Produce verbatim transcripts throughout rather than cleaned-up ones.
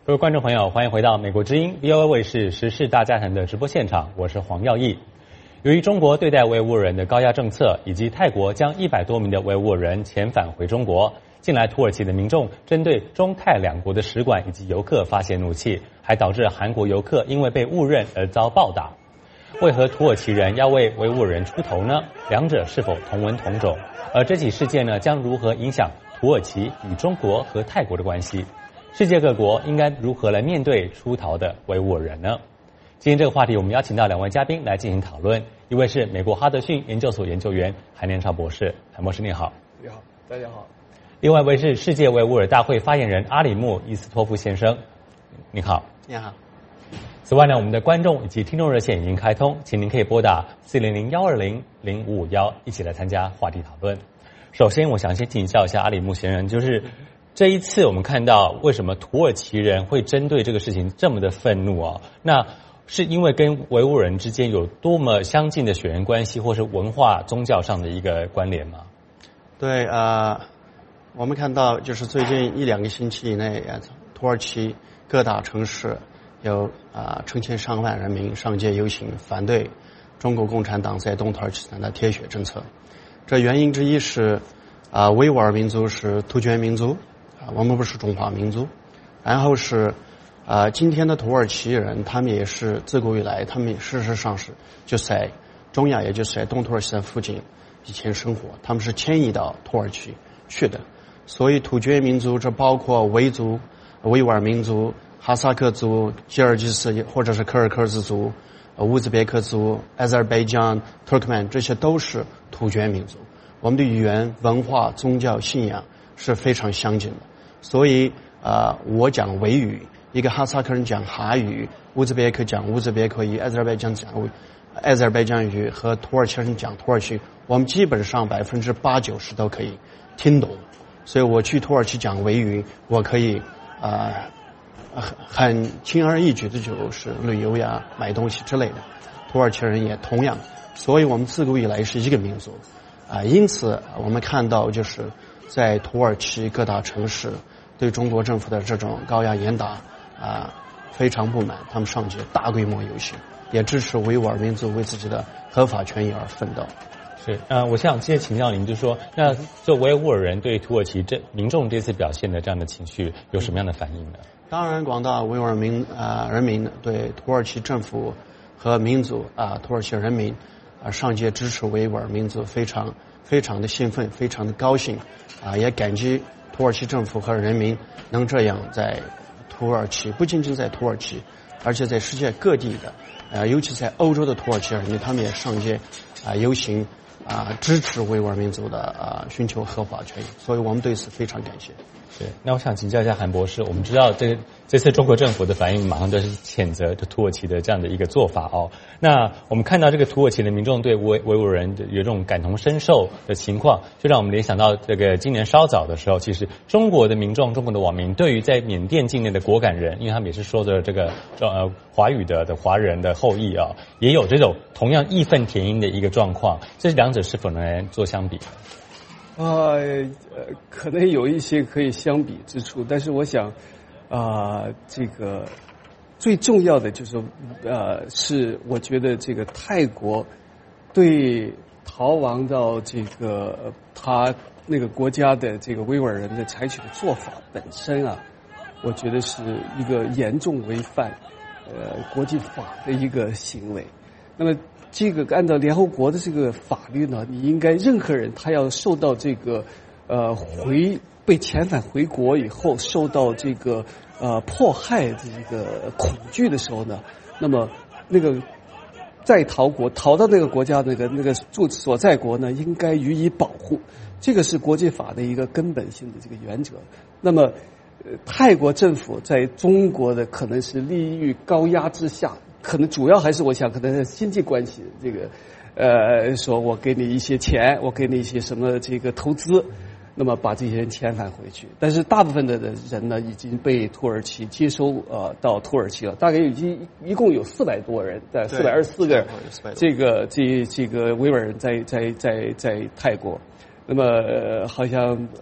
各位观众朋友，欢迎回到美国之音 V O A 卫视时事大家谈的直播现场，我是黄耀义。由于中国对待维吾尔人的高压政策，以及泰国将一百多名的维吾尔人遣返回中国，近来土耳其的民众针对中泰两国的使馆以及游客发泄怒气，还导致韩国游客因为被误认而遭暴打。为何土耳其人要为维吾尔人出头呢？两者是否同文同种？而这起事件呢，将如何影响土耳其与中国和泰国的关系？世界各国应该如何来面对出逃的维吾尔人呢？今天这个话题，我们邀请到两位嘉宾来进行讨论。一位是美国哈德逊研究所研究员韩连超博士，韩博士你好。 你好，大家好。 另外一位是世界维吾尔大会发言人阿里木伊斯托夫先生，你好。 你好。 此外呢，我们的观众以及听众热线已经开通，请您可以拨打四零零幺二零零五五幺一起来参加话题讨论。首先，我想先请教一下阿里木先生，就是这一次我们看到为什么土耳其人会针对这个事情这么的愤怒啊？那是因为跟维吾尔人之间有多么相近的血缘关系，或是文化、宗教上的一个关联吗？ 对啊、呃，我们看到就是最近一两个星期以内，土耳其各大城市有啊、呃、成千上万人民上街游行，反对中国共产党在东土耳其斯坦的铁血政策。这原因之一是啊、呃、维吾尔民族是突厥民族啊、呃，我们不是中华民族。然后是啊、呃，今天的土耳其人，他们也是自古以来，他们事实上是就在中亚，也就是在东土耳其的附近以前生活，他们是迁移到土耳其去的。所以突厥民族，这包括维族、维吾尔民族、哈萨克族、吉尔吉斯或者是柯尔克孜族、乌兹别克族、阿塞拜疆、土克曼，这些都是突厥民族。我们的语言、文化、宗教、信仰是非常相近的。所以啊、呃，我讲维语，一个哈萨克人讲哈语，乌兹别克讲乌兹别克语，阿塞拜疆讲阿塞拜疆语，和土耳其人讲土耳其，我们基本上百分之八九十都可以听懂。所以我去土耳其讲维语，我可以啊、呃、很轻而易举的就是旅游呀、买东西之类的。土耳其人也同样，所以我们自古以来是一个民族啊、呃，因此我们看到就是在土耳其各大城市对中国政府的这种高压严打啊、呃、非常不满，他们上街大规模游行，也支持维吾尔民族为自己的合法权益而奋斗。 是，呃，我想接着请教您，就是说，那就维吾尔人对土耳其这民众这次表现的这样的情绪有什么样的反应呢？ 当然，广大维吾尔民啊、呃、人民对土耳其政府和民族啊、呃、土耳其人民啊、呃、上街支持维吾尔民族，非常非常的兴奋，非常的高兴啊、呃，也感激土耳其政府和人民能这样在土耳其，不仅仅在土耳其，而且在世界各地的，呃，尤其在欧洲的土耳其人民，他们也上街啊、呃、游行啊、呃，支持维吾尔民族的啊、呃、寻求合法权益，所以我们对此非常感谢。 是，那我想请教一下韩博士，我们知道这个这次中国政府的反应马上都是谴责土耳其的这样的一个做法哦。那我们看到这个土耳其的民众对维维吾尔人有这种感同身受的情况，就让我们联想到这个今年稍早的时候，其实中国的民众、中国的网民对于在缅甸境内的果敢人，因为他们也是说着这个呃华语的的华人的后裔啊，也有这种同样义愤填膺的一个状况，这两者是否能做相比？ 呃呃，可能有一些可以相比之处，但是我想，啊、呃，这个最重要的就是，呃，是我觉得这个泰国对逃亡到这个他那个国家的这个维吾尔人的采取的做法本身啊，我觉得是一个严重违反呃国际法的一个行为。那么这个按照联合国的这个法律呢，你应该任何人他要受到这个呃回被遣返回国以后受到这个呃迫害的这个恐惧的时候呢，那么那个在逃国逃到那个国家那个那个住所在国呢，应该予以保护，这个是国际法的一个根本性的这个原则。那么呃泰国政府在中国的可能是利益高压之下，可能主要还是我想可能是经济关系，这个呃说我给你一些钱，我给你一些什么这个投资，那么把这些人遣返回去。但是大部分的人呢已经被土耳其接收呃到土耳其了，大概已经一共有四百多人，在四百二十四个这个这这个维吾尔人在在在在泰国。那么、呃、好像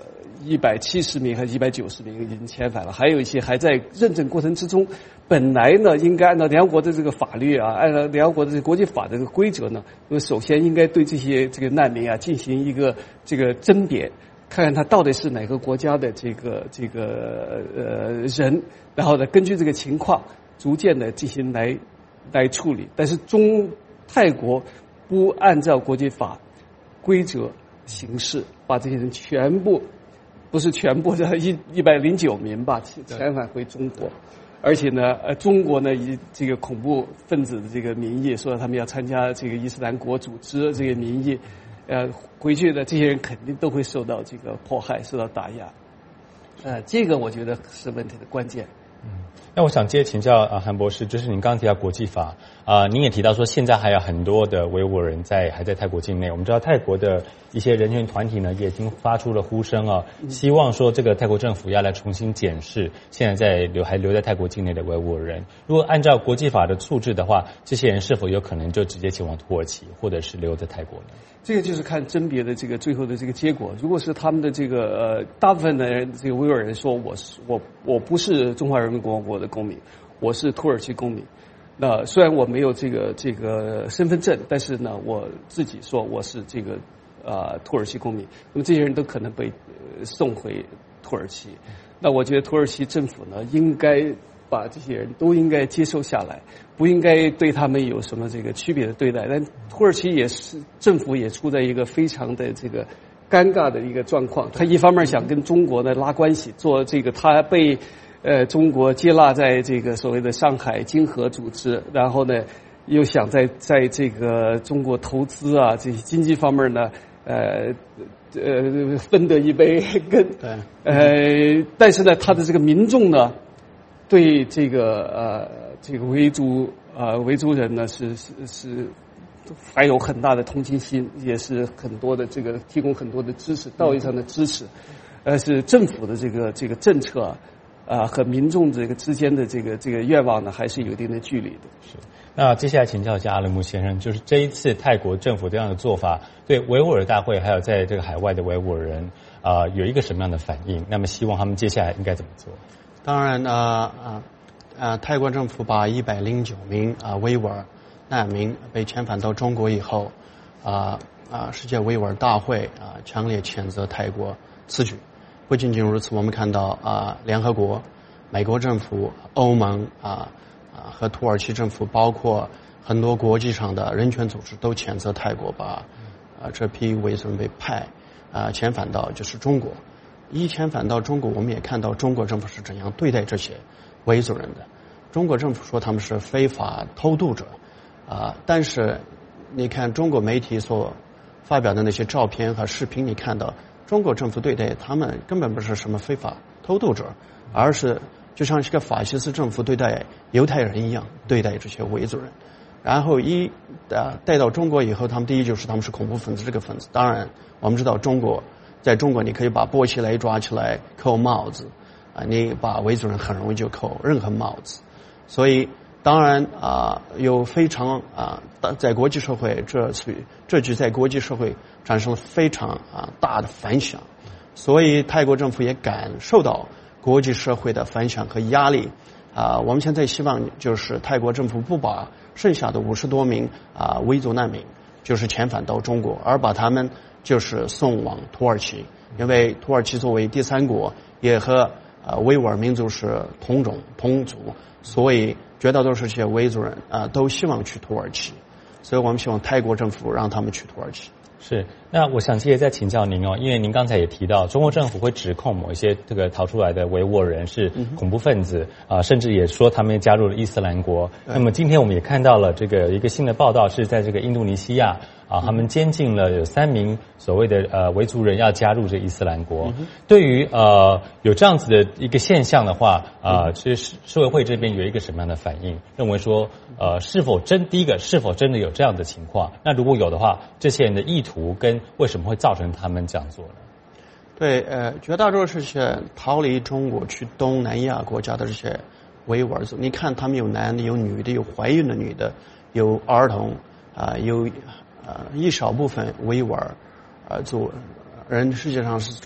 一百七十名还是一百九十名已经遣返了，还有一些还在认证过程之中。本来呢，应该按照联合国的这个法律啊，按照联合国的这个国际法的这个规则呢，那么首先应该对这些这个难民啊进行一个这个甄别，看看他到底是哪个国家的这个这个呃人，然后呢，根据这个情况逐渐的进行来来处理。但是中泰国不按照国际法规则行事，把这些人全部不是全部的一一百零九名吧遣返回中国。而且呢，呃，中国呢以这个恐怖分子的这个名义，说他们要参加这个伊斯兰国组织这个名义，呃，回去的这些人肯定都会受到这个迫害，受到打压。呃，这个我觉得是问题的关键。 嗯，那我想接着请教啊，韩博士，就是您刚刚提到国际法啊、呃，您也提到说现在还有很多的维吾尔人在还在泰国境内。我们知道泰国的一些人权团体呢，也已经发出了呼声啊，希望说这个泰国政府要来重新检视现在在留还留在泰国境内的维吾尔人。如果按照国际法的处置的话，这些人是否有可能就直接前往土耳其，或者是留在泰国呢？ 这个就是看甄别的这个最后的这个结果。如果是他们的这个呃大部分的人，这个维吾尔人说我是我我不是中华人民共和国的公民，我是土耳其公民。那虽然我没有这个这个身份证，但是呢，我自己说我是这个啊、呃、土耳其公民。那么这些人都可能被、呃、送回土耳其。那我觉得土耳其政府呢，应该把这些人都应该接受下来，不应该对他们有什么这个区别的对待。但土耳其也是政府也处在一个非常的这个尴尬的一个状况。他一方面想跟中国呢拉关系，做这个他被呃中国接纳在这个所谓的上海经合组织，然后呢又想在在这个中国投资啊这些经济方面呢呃呃分得一杯羹。 对。 呃，但是呢，他的这个民众呢，对这个呃这个维族呃维族人呢是是是还有很大的同情心，也是很多的这个提供很多的支持，道义上的支持，呃是政府的这个这个政策啊、呃、和民众这个之间的这个这个愿望呢还是有一定的距离的。 是。那接下来请教一下阿伦木先生，就是这一次泰国政府这样的做法，对维吾尔大会还有在这个海外的维吾尔人啊、呃、有一个什么样的反应？那么希望他们接下来应该怎么做？ 当然呢，啊啊，泰国政府把一百零九名啊维吾尔难民被遣返到中国以后，啊啊，世界维吾尔大会啊强烈谴责泰国此举。不仅仅如此，我们看到啊，联合国、美国政府、欧盟啊啊和土耳其政府，包括很多国际上的人权组织都谴责泰国把啊这批维族人被派啊遣返到就是中国。一遣返到中国，我们也看到中国政府是怎样对待这些维族人的。中国政府说他们是非法偷渡者，啊，但是你看中国媒体所发表的那些照片和视频，你看到中国政府对待他们根本不是什么非法偷渡者，而是就像是个法西斯政府对待犹太人一样对待这些维族人。然后一啊带到中国以后，他们第一就是他们是恐怖分子这个分子。当然，我们知道中国。在中国，你可以把波起来、抓起来、扣帽子，啊，你把维族人很容易就扣任何帽子。所以，当然啊，有非常啊，在国际社会这次这局在国际社会产生了非常啊大的反响。所以，泰国政府也感受到国际社会的反响和压力。啊，我们现在希望就是泰国政府不把剩下的五十多名啊维族难民就是遣返到中国，而把他们就是送往土耳其，因为土耳其作为第三国，也和呃维吾尔民族是同种同族，所以绝大多数这些维族人啊、呃、都希望去土耳其，所以我们希望泰国政府让他们去土耳其。 是，那我想接着再请教您哦，因为您刚才也提到，中国政府会指控某一些这个逃出来的维吾尔人是恐怖分子啊、呃，甚至也说他们加入了伊斯兰国。那么今天我们也看到了这个一个新的报道，是在这个印度尼西亚啊，他们监禁了有三名所谓的呃维族人要加入这伊斯兰国。嗯、对于呃有这样子的一个现象的话，啊、呃，其实社会会这边有一个什么样的反应？认为说呃是否真第一个是否真的有这样的情况？那如果有的话，这些人的意图跟为什么会造成他们这样做呢？ 对，呃，绝大多数这些逃离中国去东南亚国家的这些维吾尔族，你看他们有男的，有女的，有怀孕的女的，有儿童啊、呃，有呃一少部分维吾尔呃族人，实际上是从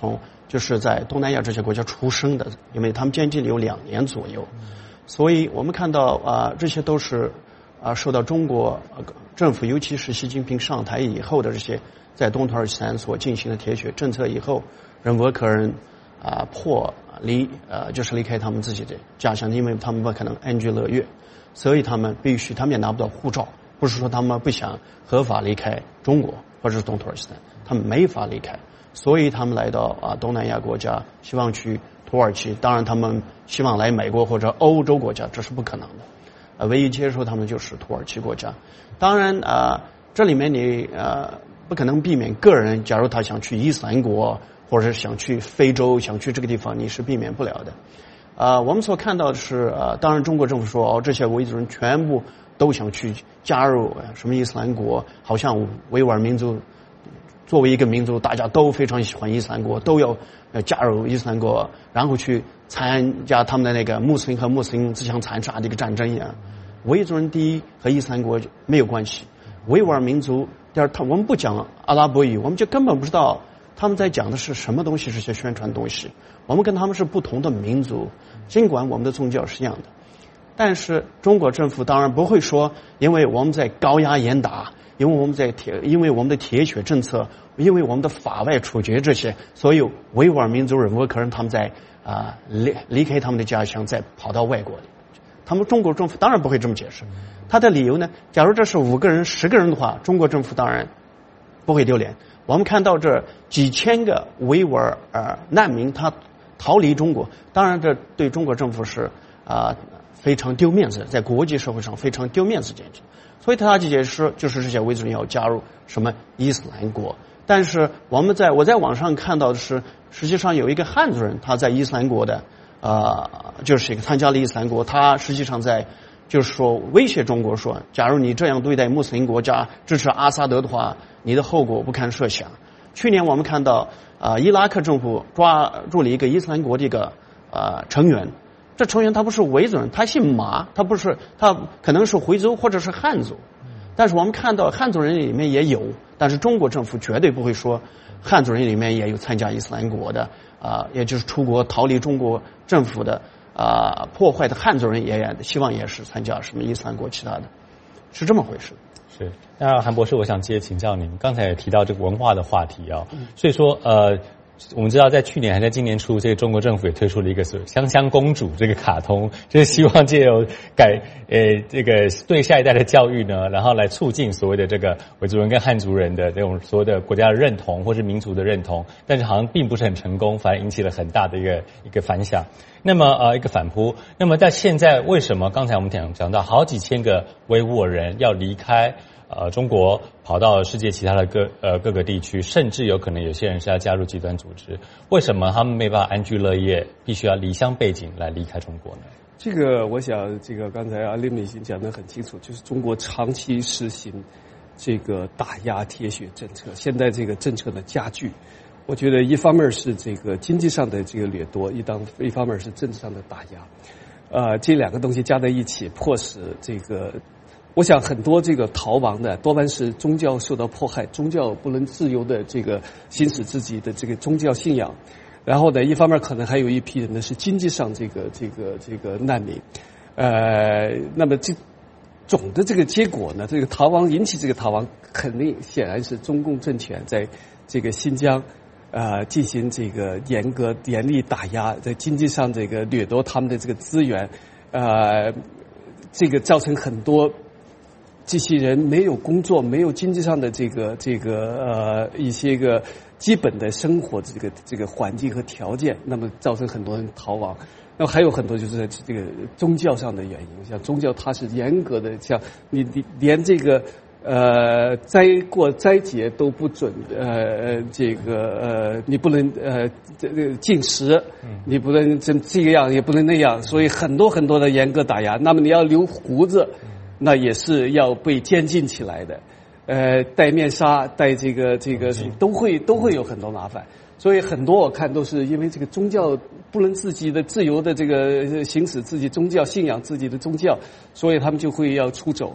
就是在东南亚这些国家出生的，因为他们监禁有两年左右，所以我们看到啊，这些都是啊受到中国政府，尤其是习近平上台以后的这些在东土耳其山所进行的铁血政策以后，任何可人啊破离呃就是离开他们自己的家乡，因为他们不可能安居乐业，所以他们必须他们也拿不到护照，不是说他们不想合法离开中国或者是东土耳其山，他们没法离开，所以他们来到啊东南亚国家，希望去土耳其，当然他们希望来美国或者欧洲国家，这是不可能的，呃唯一接受他们就是土耳其国家。当然啊、呃、这里面你呃不可能避免个人，假如他想去伊斯兰国或者想去非洲，想去这个地方，你是避免不了的。啊、呃，我们所看到的是，呃，当然中国政府说，哦，这些维族人全部都想去加入什么伊斯兰国，好像维吾尔民族作为一个民族，大家都非常喜欢伊斯兰国，都要呃加入伊斯兰国，然后去参加他们的那个穆斯林和穆斯林自相残杀的一个战争一样。维族人第一和伊斯兰国没有关系，维吾尔民族第二，他我们不讲阿拉伯语，我们就根本不知道他们在讲的是什么东西，这些宣传东西。我们跟他们是不同的民族，尽管我们的宗教是一样的，但是中国政府当然不会说，因为我们在高压严打，因为我们在铁，因为我们的铁血政策，因为我们的法外处决这些，所有维吾尔民族人，我可能他们在啊离离开他们的家乡，再跑到外国里。他们中国政府当然不会这么解释，他的理由呢？假如这是五个人、十个人的话，中国政府当然不会丢脸。我们看到这几千个维吾尔呃难民，他逃离中国，当然这对中国政府是啊、呃、非常丢面子，在国际社会上非常丢面子简直。所以他的解释就是这些维族人要加入什么伊斯兰国，但是我们在我在网上看到的是，实际上有一个汉族人他在伊斯兰国的呃就是一个参加了伊斯兰国，他实际上在就是说威胁中国说，假如你这样对待穆斯林国家，支持阿萨德的话，你的后果不堪设想。去年我们看到啊、呃，伊拉克政府抓住了一个伊斯兰国的一个呃成员，这成员他不是维族人，他姓马，他不是，他可能是回族或者是汉族，但是我们看到汉族人里面也有，但是中国政府绝对不会说汉族人里面也有参加伊斯兰国的啊、呃，也就是出国逃离中国政府的啊、呃、破坏的汉族人也希望也是参加什么伊斯兰国其他的，是这么回事。 是，那韩博士，我想接着请教您，刚才也提到这个文化的话题啊、哦，所以说呃，我们知道在去年还在今年初，这个中国政府也推出了一个所谓香香公主这个卡通，就是希望借由改呃这个对下一代的教育呢，然后来促进所谓的这个维族人跟汉族人的这种所谓的国家的认同或是民族的认同，但是好像并不是很成功，反而引起了很大的一个一个反响。那么呃一个反扑，那么在现在为什么刚才我们讲讲到好几千个维吾尔人要离开呃中国跑到世界其他的各呃各个地区，甚至有可能有些人是要加入极端组织，为什么他们没办法安居乐业，必须要离乡背井来离开中国呢？ 这个我想这个刚才阿林已经讲得很清楚，就是中国长期实行这个打压铁血政策，现在这个政策的加剧，我觉得一方面是这个经济上的这个掠夺，一当一方面是政治上的打压，呃，这两个东西加在一起，迫使这个，我想很多这个逃亡的多半是宗教受到迫害，宗教不能自由的这个行使自己的这个宗教信仰，然后呢，一方面可能还有一批人呢是经济上这个这个这个难民，呃，那么这总的这个结果呢，这个逃亡引起这个逃亡，肯定显然是中共政权在这个新疆。呃，进行这个严格严厉打压，在经济上这个掠夺他们的这个资源，呃，这个造成很多这些人没有工作，没有经济上的这个这个呃一些个基本的生活这个这个环境和条件，那么造成很多人逃亡。那么还有很多就是这个宗教上的原因，像宗教它是严格的，像你你连这个。呃，斋过斋节都不准，呃，这个呃，你不能呃，这个禁食，你不能这这个样，也不能那样，所以很多很多的严格打压。那么你要留胡子，那也是要被监禁起来的，呃，戴面纱，戴这个这个都会都会有很多麻烦。所以很多我看都是因为这个宗教不能自己的自由的这个行使自己宗教信仰自己的宗教，所以他们就会要出走。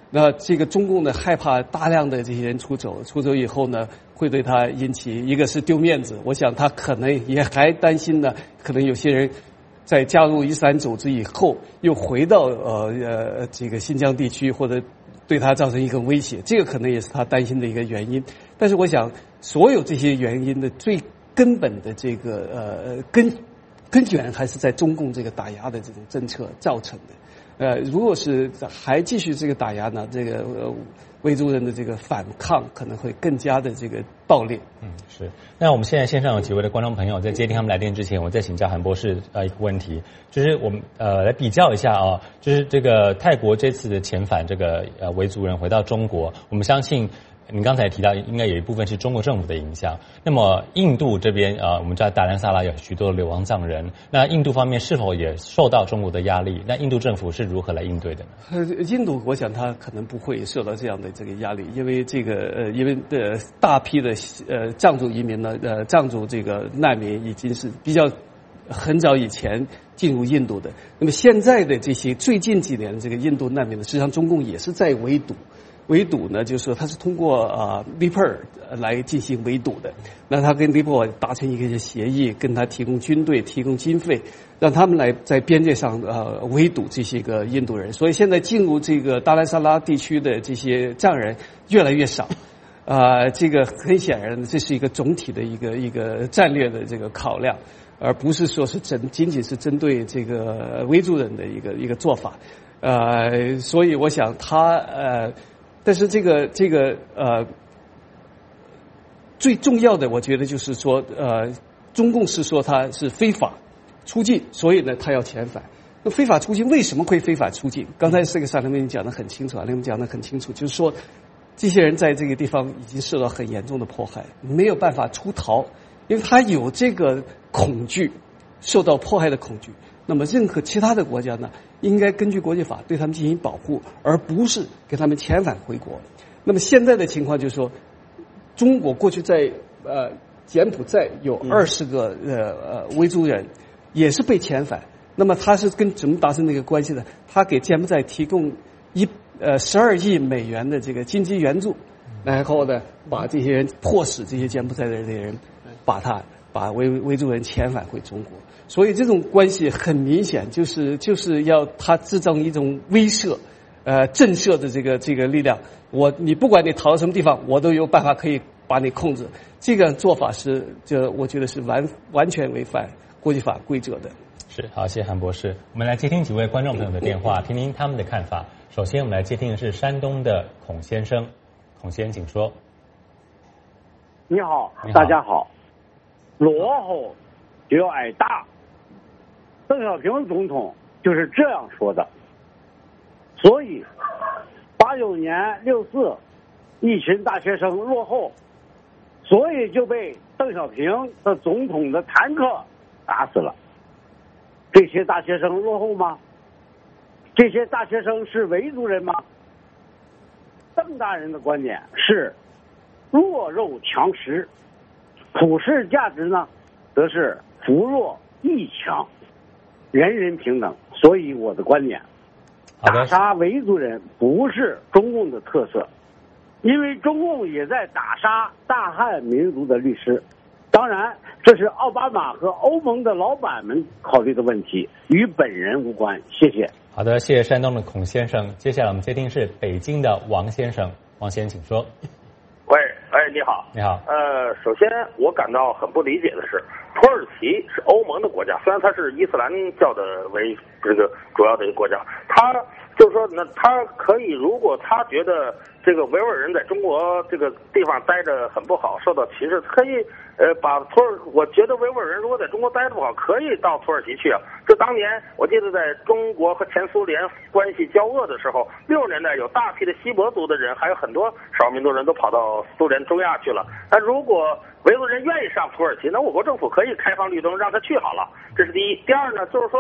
那这个中共呢害怕大量的这些人出走，出走以后呢会对他引起一个是丢面子，我想他可能也还担心呢，可能有些人在加入伊斯兰组织以后又回到呃呃这个新疆地区，或者对他造成一个威胁，这个可能也是他担心的一个原因。但是我想所有这些原因的最根本的这个呃根根源还是在中共这个打压的这种政策造成的。呃，如果是还继续这个打压呢，这个呃维族人的这个反抗可能会更加的这个暴烈。 嗯，是。那我们现在线上有几位的观众朋友，在接听他们来电之前，我再请教韩博士呃一个问题，就是我们呃来比较一下啊，就是这个泰国这次的遣返这个呃维族人回到中国，我们相信。您刚才提到，应该有一部分是中国政府的影响。那么，印度这边啊、呃，我们知道达兰萨拉有许多流亡藏人。那印度方面是否也受到中国的压力？那印度政府是如何来应对的呢？ 呃，印度我想他可能不会受到这样的这个压力，因为这个呃，因为呃大批的呃藏族移民呢，呃藏族这个难民已经是比较很早以前进入印度的。那么现在的这些最近几年这个印度难民呢，实际上中共也是在围堵。围堵呢，就是说它是通过啊尼泊尔来进行围堵的。那他跟尼泊尔达成一个协议，跟他提供军队、提供经费，让他们来在边界上呃围堵这些个印度人。所以现在进入这个达兰萨拉地区的这些藏人越来越少。啊、呃，这个很显然，这是一个总体的一个一个战略的这个考量，而不是说是针仅仅是针对这个维族人的一个一个做法。呃，所以我想他呃。但是这个这个呃，最重要的，我觉得就是说，呃，中共是说他是非法出境，所以呢，他要遣返。那非法出境为什么会非法出境？刚才这个萨利梅讲得很清楚啊，你们讲得很清楚，就是说，这些人在这个地方已经受到很严重的迫害，没有办法出逃，因为他有这个恐惧，受到迫害的恐惧。那么任何其他的国家呢，应该根据国际法对他们进行保护，而不是给他们遣返回国。那么现在的情况就是说，中国过去在呃柬埔寨有二十个呃呃维族人也是被遣返。那么他是跟怎么达成那个关系呢？他给柬埔寨提供一呃十二亿美元的这个经济援助，然后呢把这些人迫使这些柬埔寨的人把他把维维族人遣返回中国。所以这种关系很明显，就是就是要他制造一种威慑、呃震慑的这个这个力量。我你不管你逃到什么地方，我都有办法可以把你控制。这个做法是，就我觉得是完完全违反国际法规则的。 是，好，谢谢韩博士。我们来接听几位观众朋友的电话，听听他们的看法。首先，我们来接听的是山东的孔先生，孔先生，请说。 你好， 你好大家好。落后就要挨打。邓小平总统就是这样说的，所以八九年六四，一群大学生落后，所以就被邓小平的总统的坦克打死了。这些大学生落后吗？这些大学生是维族人吗？邓大人的观点是弱肉强食，普世价值呢，则是扶弱益强。人人平等，所以我的观点，打杀维族人不是中共的特色，因为中共也在打杀大汉民族的律师。当然，这是奥巴马和欧盟的老板们考虑的问题，与本人无关。谢谢。 好的，谢谢山东的孔先生。接下来我们接听是北京的王先生，王先生请说。 喂，哎，你好， 你好。 呃，首先我感到很不理解的是，土耳其是欧盟的国家，虽然它是伊斯兰教的为这个主要的一个国家，它就是说呢，它可以，如果他觉得这个维吾尔人在中国这个地方待着很不好，受到歧视，可以呃把土耳，我觉得维吾尔人如果在中国待着不好，可以到土耳其去啊。这当年我记得在中国和前苏联关系交恶的时候，六十年代有大批的锡伯族的人，还有很多少数民族人都跑到苏联中亚去了。那如果维吾尔人愿意上土耳其，那我国政府可以开放绿灯让他去好了，这是第一。第二呢，就是说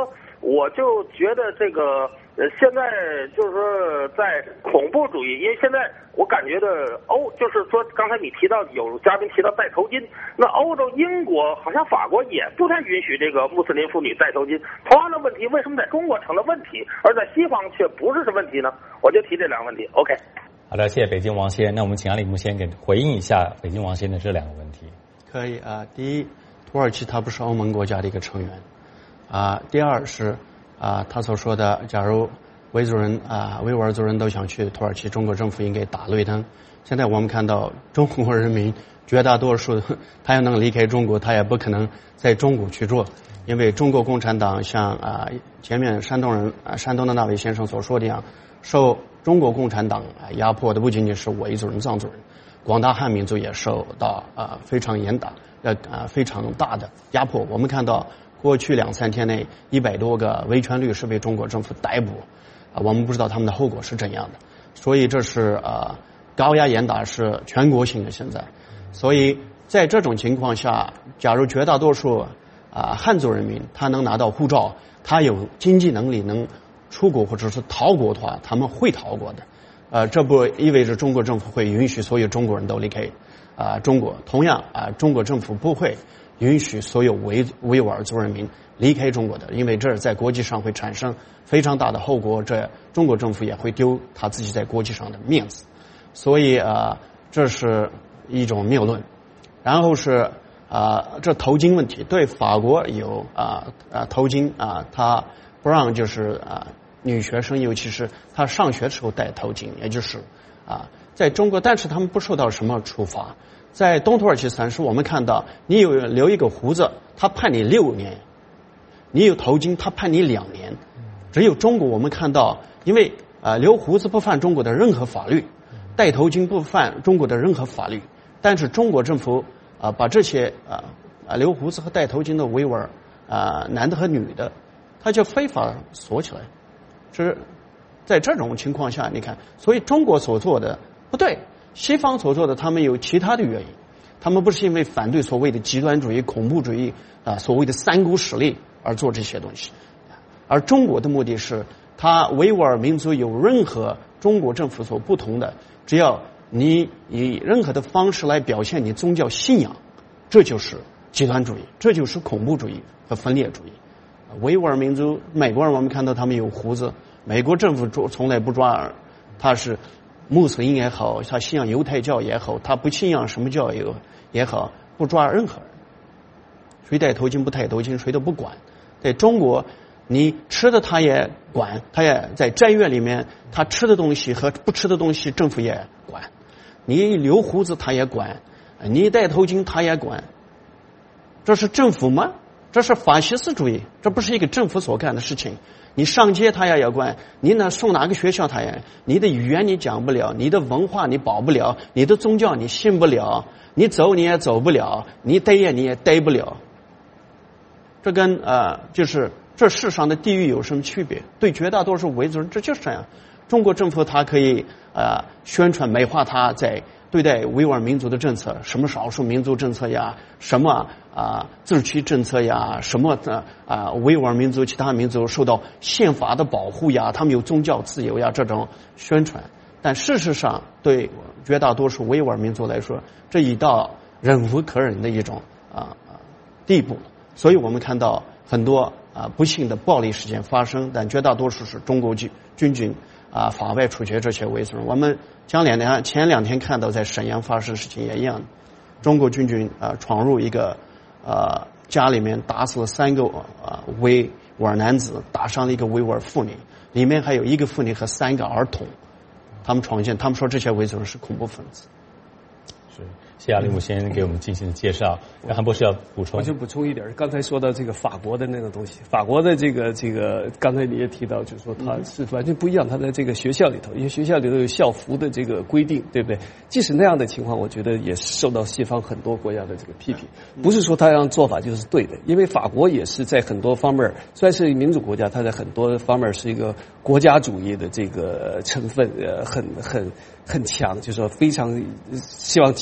我就觉得这个呃，现在就是说在恐怖主义，因为现在我感觉的欧，就是说刚才你提到有嘉宾提到戴头巾，那欧洲英国好像法国也不太允许这个穆斯林妇女戴头巾。同样的问题，为什么在中国成了问题，而在西方却不是问题呢？我就提这两个问题。OK。 好的，谢谢北京王先。那我们请阿里木先给回应一下北京王先的这两个问题。 可以啊，第一，土耳其它不是欧盟国家的一个成员啊。第二是啊，他所说的，假如维族人啊、维吾尔族人都想去土耳其，中国政府应该打绿灯。现在我们看到中国人民绝大多数，他要能离开中国，他也不可能在中国去做，因为中国共产党像啊前面山东人啊山东的那位先生所说的一样，受中国共产党啊压迫的不仅仅是维族人、藏族人，广大汉民族也受到啊非常严打呃啊非常大的压迫。我们看到过去两三天内，一百多个维权律师被中国政府逮捕，啊，我们不知道他们的后果是怎样的。所以这是啊高压严打是全国性的现在。所以在这种情况下，假如绝大多数啊汉族人民他能拿到护照，他有经济能力能出国或者是逃国的话，他们会逃国的。呃，这不意味着中国政府会允许所有中国人都离开啊、呃、中国。同样啊、呃，中国政府不会允许所有维维吾尔族人民离开中国的，因为这在国际上会产生非常大的后果，这中国政府也会丢他自己在国际上的面子。所以啊、呃，这是一种谬论。然后是啊、呃，这头巾问题，对法国有啊啊、呃、头巾啊，他不让就是啊。呃女学生，尤其是她上学的时候戴头巾，也就是啊，在中国，但是他们不受到什么处罚。在东土耳其三省，我们看到你有留一个胡子，他判你六年；你有头巾，他判你两年。只有中国，我们看到，因为啊留胡子不犯中国的任何法律，戴头巾不犯中国的任何法律，但是中国政府啊把这些啊啊留胡子和戴头巾的维吾尔啊男的和女的，他就非法锁起来。是在这种情况下，你看，所以中国所做的不对，西方所做的他们有其他的原因，他们不是因为反对所谓的极端主义、恐怖主义啊，所谓的三股势力而做这些东西，而中国的目的是，他维吾尔民族有任何中国政府所不同的，只要你以任何的方式来表现你宗教信仰，这就是极端主义，这就是恐怖主义和分裂主义。维吾尔民族，美国人我们看到他们有胡子，美国政府从来不抓，他是穆斯林也好，他信仰犹太教也好，他不信仰什么教也好，不抓任何人，谁戴头巾不戴头巾谁都不管。在中国，你吃的他也管，他也在斋院里面，他吃的东西和不吃的东西政府也管，你留胡子他也管，你戴头巾他也管，这是政府吗？这是法西斯主义，这不是一个政府所干的事情。你上街他也要管，你呢送哪个学校他也，你的语言你讲不了，你的文化你保不了，你的宗教你信不了，你走你也走不了，你待也你也待不了。这跟呃就是这世上的地域有什么区别？对绝大多数维族人这就是这样。中国政府它可以呃宣传美化它在对待维吾尔民族的政策，什么少数民族政策呀，什么啊、呃、自治区政策呀，什么的啊、呃、维吾尔民族其他民族受到宪法的保护呀，他们有宗教自由呀，这种宣传。但事实上对绝大多数维吾尔民族来说，这已到忍无可忍的一种啊、呃、地步。所以我们看到很多啊、呃、不幸的暴力事件发生，但绝大多数是中国军军军啊法外处决这些维族人。我们前两天前两天看到在沈阳发生的事情也一样，中国军军啊、呃、闯入一个呃家里面，打死了三个啊、呃、维吾尔男子，打伤了一个维吾尔妇女，里面还有一个妇女和三个儿童。他们闯进，他们说这些维族人是恐怖分子。 是，谢谢阿里木先给我们进行的介绍。那韩博士要补充？ 我就补充一点，刚才说到这个法国的那个东西，法国的这个这个，刚才你也提到，就是说它是完全不一样，它在这个学校里头，因为学校里头有校服的这个规定，对不对？即使那样的情况，我觉得也受到西方很多国家的这个批评。不是说他这样做法就是对的，因为法国也是在很多方面，虽然是民主国家，它在很多方面是一个国家主义的这个成分，呃，很很很强，就是说非常希望集权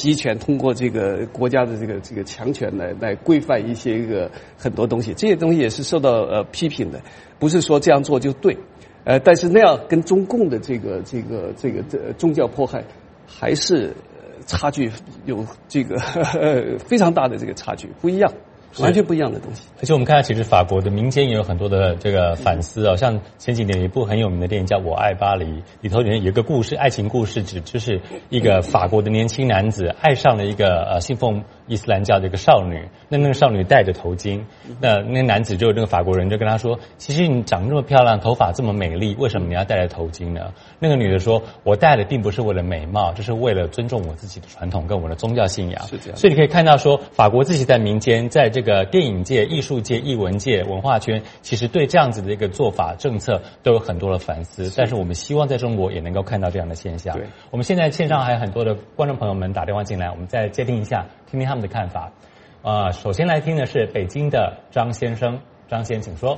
通过这个国家的这个这个强权来来规范一些一个很多东西，这些东西也是受到呃批评的，不是说这样做就对，呃，但是那样跟中共的这个这个这个这宗教迫害还是差距有这个呵呵非常大的这个差距，不一样。完全不一样的东西。 而且我们看到，其实法国的民间也有很多的这个反思啊、哦，像前几年有一部很有名的电影叫《我爱巴黎》，里头有一个故事，爱情故事，指就是一个法国的年轻男子爱上了一个呃信奉伊斯兰教的一个少女，那那个少女戴着头巾，那那个男子就那个法国人就跟他说，其实你长这么漂亮，头发这么美丽，为什么你要戴着头巾呢？那个女的说，我戴的并不是为了美貌，就是为了尊重我自己的传统跟我的宗教信仰。 是这样。 所以你可以看到说，法国自己在民间，在这个电影界、艺术界、艺文界、文化圈，其实对这样子的一个做法、政策都有很多的反思。但是我们希望在中国也能够看到这样的现象。 对， 我们现在线上还有很多的观众朋友们打电话进来，我们再接听一下，听听他们的看法。呃，首先来听的是北京的张先生，张先请说。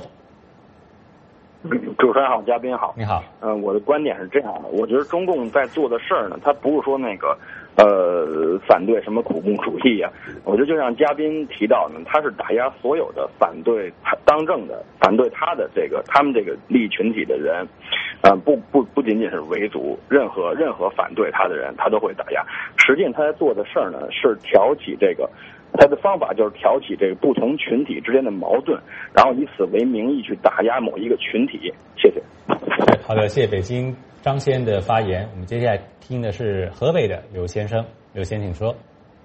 主持人好，嘉宾好。 你好。 嗯、呃，我的观点是这样的，我觉得中共在做的事儿呢，他不是说那个呃反对什么苦工主义啊，我觉得就像嘉宾提到呢，他是打压所有的反对他当政的、反对他的这个他们这个利益群体的人，呃，不不不仅仅是维族，任何任何反对他的人，他都会打压。实际上他在做的事儿呢，是挑起这个。他的方法就是挑起这个不同群体之间的矛盾，然后以此为名义去打压某一个群体。谢谢。 好的，谢谢北京张先生的发言。我们接下来听的是河北的刘先生，刘先请说。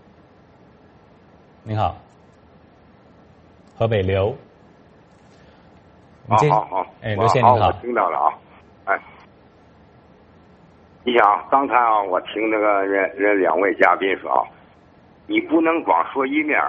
您好，河北刘。 好好好， 哎，刘先生您好， 我听到了啊。哎，你想刚才啊，我听那个人人两位嘉宾说啊。你不能光说一面，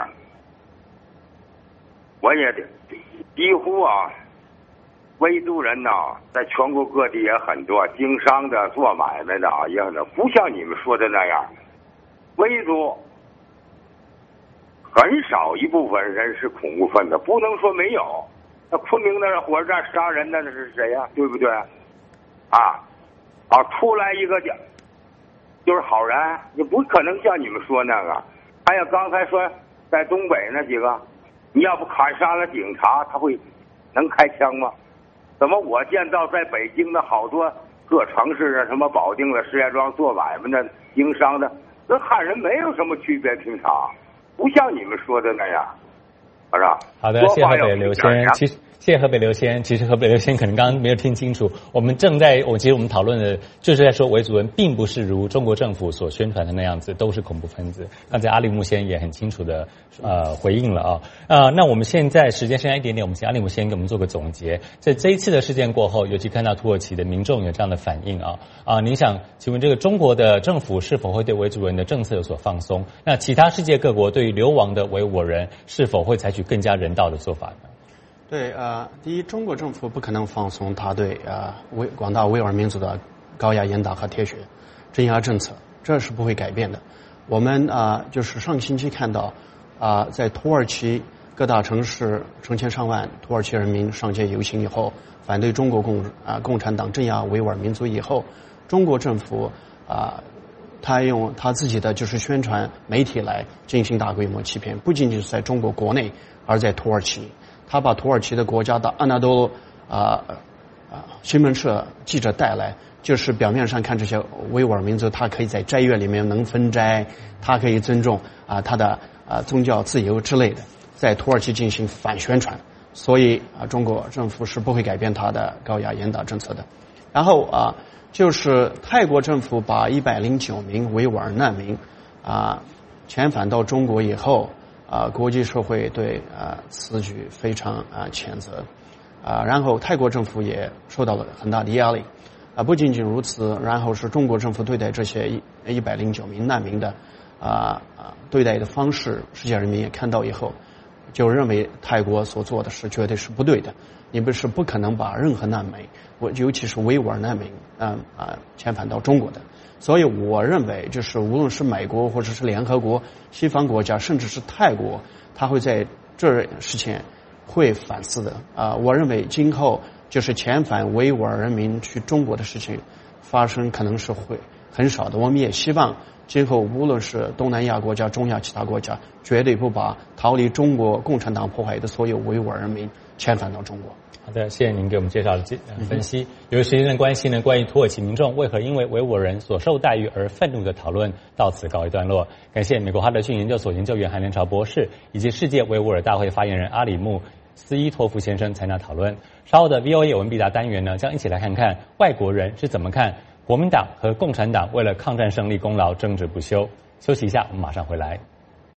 我也几乎啊，维族人呐，在全国各地也很多，经商的、做买卖的啊也很多，不像你们说的那样，维族很少一部分人是恐怖分子，不能说没有。那昆明那火车站杀人的那是谁呀、啊？对不对？啊啊，出来一个就就是好人，你不可能像你们说那个。还有刚才说在东北那几个，你要不砍杀了警察，他会能开枪吗？怎么我见到在北京的好多各城市啊，什么保定的、石家庄做买卖的、经商的，跟汉人没有什么区别，平常不像你们说的那样，是吧？ 好的，谢谢河北刘先。其实谢谢河北刘先。其实河北刘先可能刚刚没有听清楚，我们正在我其实我们讨论的就是在说维族人并不是如中国政府所宣传的那样子都是恐怖分子。刚才阿里木先也很清楚的呃回应了啊。呃，那我们现在时间剩下一点点，我们请阿里木先给我们做个总结。在这一次的事件过后，尤其看到土耳其的民众有这样的反应啊啊，您想请问这个中国的政府是否会对维族人的政策有所放松？那其他世界各国对于流亡的维吾尔人是否会采取更加人道的做法呢？ 对啊、呃，第一，中国政府不可能放松他对啊维、呃、广大维吾尔民族的高压严打和铁血镇压政策，这是不会改变的。我们啊、呃，就是上个星期看到啊、呃，在土耳其各大城市成千上万土耳其人民上街游行以后，反对中国共啊、呃、共产党镇压维吾尔民族以后，中国政府啊、呃，他用他自己的就是宣传媒体来进行大规模欺骗，不仅仅是在中国国内，而在土耳其。他把土耳其的国家的安纳多路啊啊新闻社记者带来，就是表面上看这些维吾尔民族，他可以在斋月里面能分斋，他可以尊重啊他的啊宗教自由之类的，在土耳其进行反宣传，所以啊中国政府是不会改变他的高压严打政策的。然后啊就是泰国政府把一百零九名维吾尔难民啊遣返到中国以后。啊，国际社会对啊此举非常啊谴责，啊，然后泰国政府也受到了很大的压力，啊，不仅仅如此，然后是中国政府对待这些一一百零九名难民的啊啊对待的方式，世界人民也看到以后，就认为泰国所做的是绝对是不对的，你们是不可能把任何难民，我尤其是维吾尔难民，嗯啊遣返到中国的。所以我认为，就是无论是美国或者是联合国、西方国家，甚至是泰国，他会在这事情会反思的啊、呃。我认为今后就是遣返维吾尔人民去中国的事情发生，可能是会很少的。我们也希望今后无论是东南亚国家、中亚其他国家，绝对不把逃离中国共产党迫害的所有维吾尔人民遣返到中国。 好的，谢谢您给我们介绍的分析。由于时间的关系呢，关于土耳其民众为何因为维吾尔人所受待遇而愤怒的讨论到此告一段落。感谢美国哈德逊研究所研究员韩连朝博士以及世界维吾尔大会发言人阿里木斯伊托夫先生参加讨论。稍后的 V O A 有问必答单元呢，将一起来看看外国人是怎么看国民党和共产党为了抗战胜利功劳争执不休。休息一下，我们马上回来。